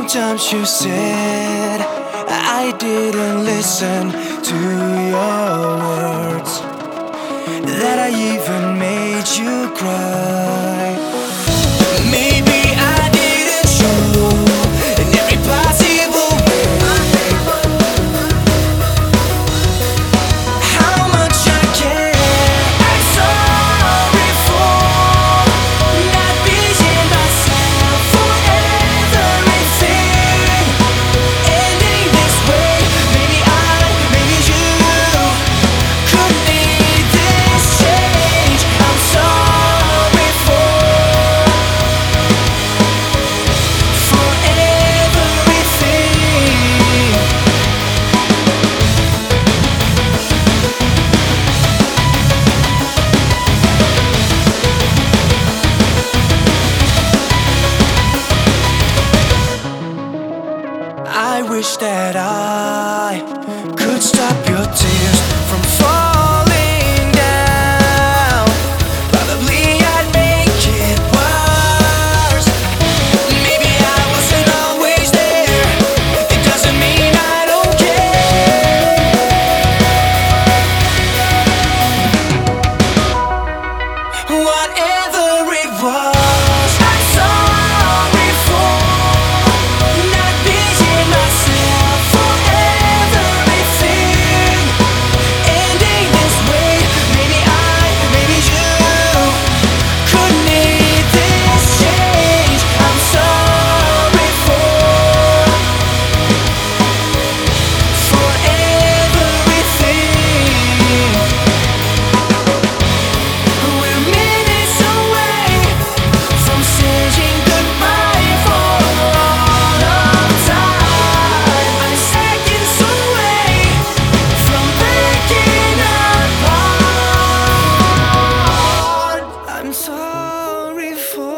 Sometimes you said I didn't listen to your words, that I even made you cry. Maybe I didn't show in every possible way how much I care. I'm sorry for not being myself for everything. Ending this way, maybe you could need this change. I'm sorry for everything. I wish that I could stop your tears from falling down. Probably I'd make it worse. Maybe I wasn't always there. It doesn't mean I don't care. Whatever it was, I'm sorry for not being myself for everything. Ending this way, maybe you could need this change. I'm sorry for everything. We're minutes away from saying goodbye for all of time. I'm seconds away from breaking apart. I'm sorry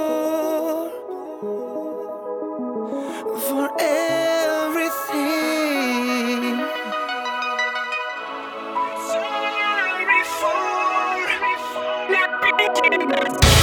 for everything. Sorry for not being myself.